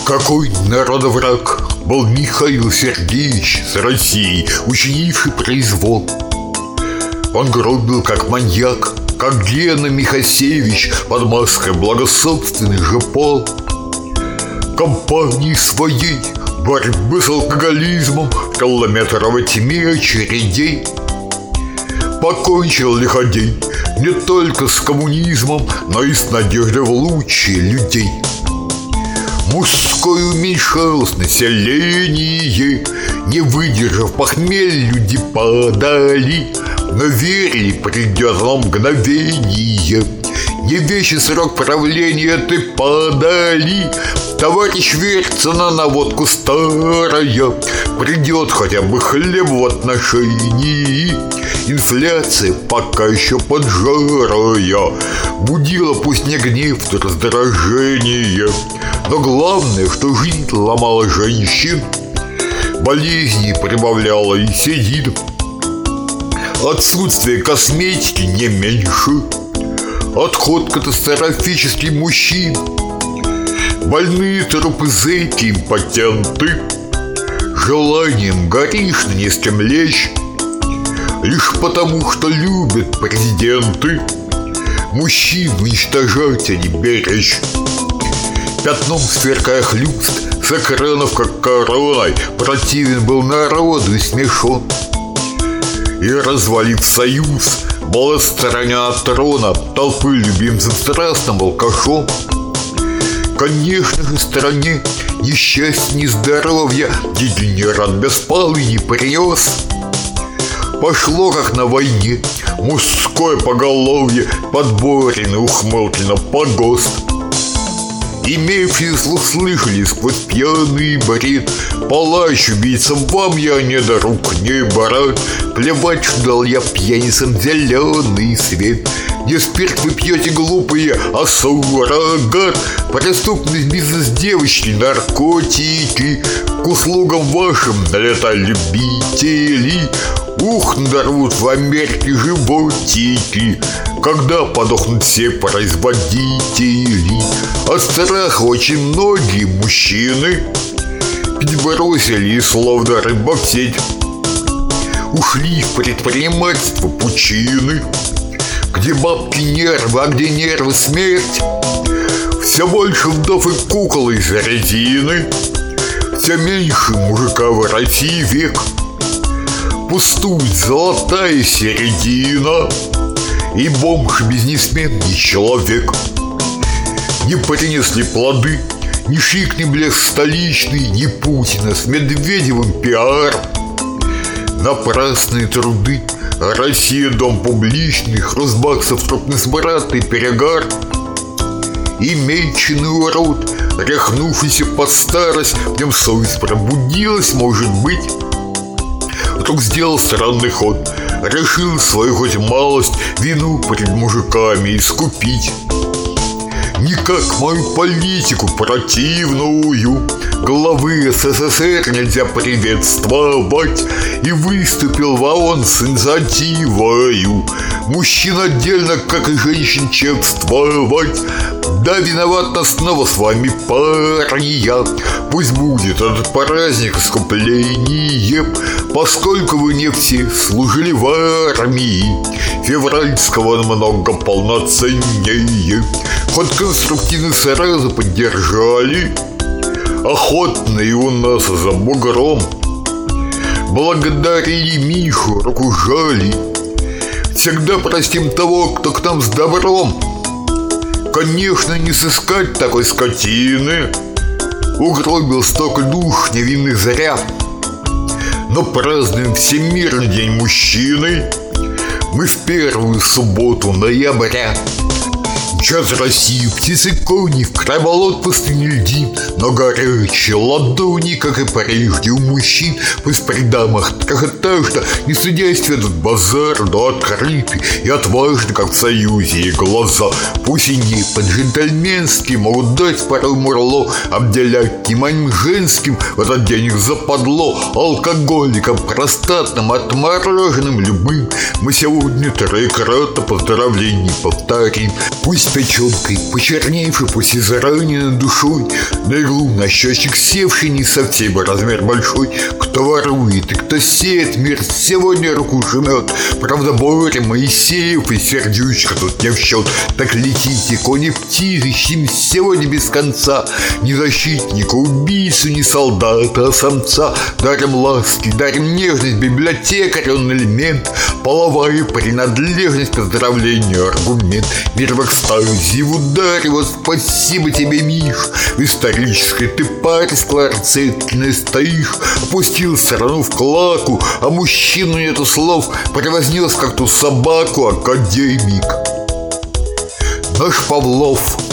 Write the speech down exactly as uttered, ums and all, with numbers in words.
Какой народовраг был Михаил Сергеевич с Россией, учинивший произвол. Он гробил как маньяк, как Гена Михасевич под маской благособственный же пол. Компании своей борьбы с алкоголизмом в километровой тьме очередей покончил лиходей не только с коммунизмом, но и с надеждой в лучшие людей. Мужское уменьшалось население, не выдержав похмелья, люди падали, но верили, придет оно мгновение. Не вечный срок правления ты подали, товарищ верится на наводку старая, придет хотя бы хлеб в отношении. Инфляция пока еще поджарая будила пусть не гнев, то раздражение. Но главное, что жизнь ломала женщин, болезни прибавляла и седин. Отсутствие косметики не меньше, отход катастрофический мужчин, больные трупы зэки, импотенты, желанием горишь не с кем лечь, лишь потому, что любят президенты мужчин уничтожать, а не беречь. Пятном сверкая хлюст с экранов, как короной, противен был народу и смешон. И, развалив союз, был отстранен от трона толпы любимцев страстным алкашом. Конечно же, стране ни счастья, ни здоровья дегенерат беспалый не принес. Пошло, как на войне, мужское поголовье, подборено, ухмылкино погост. Имевшие слух слышали сквозь пьяный бред: палач убийцам вам я не друг, не брат. Плевать, что дал я пьяницам зеленый свет. Не спирт вы пьете, глупые, а суррогат. Преступность, бизнес, девочки, наркотики. К услугам вашим налетали любители. Ух, надорвут в Америке животики, когда подохнут все производители. От страха очень многие мужчины пить бросили и словно рыба в сеть ушли в предпринимательство пучины, где бабки нервы, а где нервы смерть. Все больше вдов и кукол из резины, все меньше мужика в России век. Пустует золотая середина, и бомж-бизнесмен не человек. Не принесли плоды ни шик, ни блеск столичный, ни Путина с Медведевым пиар. Напрасные труды, Россия дом публичный, хрустбаксов трупный смрад и перегар. И меченый урод, ряхнувшийся под старость, в нем совесть пробудилась, может быть. Вдруг сделал странный ход, решил свою хоть малость вину перед мужиками искупить. Никак мою политику противную главы СССР нельзя приветствовать, и выступил в ООН с инициативою мужчин отдельно, как и женщин, чествовать. Да, виновата снова с вами пария. Пусть будет этот праздник искуплением, поскольку вы не все служили в армии. Февральского намного полноценнее. Хоть конструктивно сразу поддержали, охотные у нас за бугром. Благодарили Мишу, руку жали. Всегда простим того, кто к нам с добром. Конечно, не сыскать такой скотины, угробил столько душ невинных зря. Но празднуем Всемирный день мужчины мы в первую субботу ноября. Мчат Россию птицы кони, в край болот пустыни льдин, но горячие ладони, как и прежде у мужчин. Пусть при дамах хохотают, не стыдясь этот базар, но открытый и отважный, как в союзе, и глаза. Пусть и не по-джентльменски могут дать порой мурло, обделять вниманием женским в этот день их западло. Алкоголикам, простатным, отмороженным любым мы сегодня троекратно поздравлений повторим. Пусть с печенкой, почерневший после зараненной душой, на иглу на счетчик севший не совсем размер большой. Кто ворует и кто сеет, мир сегодня руку жмет. Правда, Боря Моисеев и сердючка тут не в счет. Так летите, кони птицы, ищем сегодня без конца. Ни защитника, убийцу, ни солдата, а самца. Дарим ласки, дарим нежность, библиотекарь он элемент. Половая принадлежность, поздравление, аргумент. Мир в экстазе, в ударе, вот спасибо тебе, Миш. В исторической ты паре скворцительной стоишь. Опустил страну в клаку, а мужчину нету слов. Превознес как ту собаку академик. Наш Павлов